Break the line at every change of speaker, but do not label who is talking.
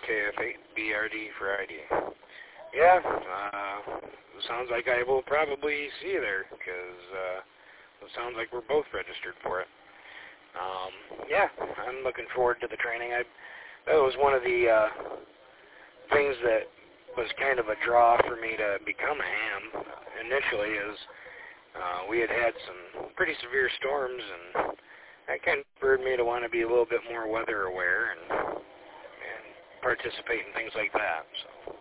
KF8BRD for ID. Yeah, sounds like I will probably see you there, because it sounds like we're both registered for it. Yeah, I'm looking forward to the training. That was one of the things that was kind of a draw for me to become a ham initially, is we had some pretty severe storms, and that kind of spurred me to want to be a little bit more weather aware and participate in things like that. So